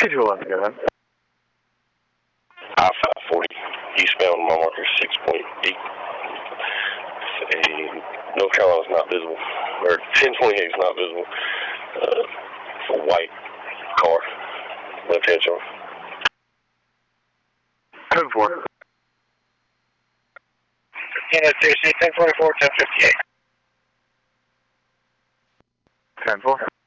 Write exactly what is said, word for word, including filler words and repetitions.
Schedule eleven, go ahead. I five forty, eastbound, my marker six point eight. A North Carolina's not visible, or ten twenty-eight is not visible. Uh, it's a white car, left hand shoulder. ten four. Unit C C, ten forty-four, ten fifty-eight. ten four.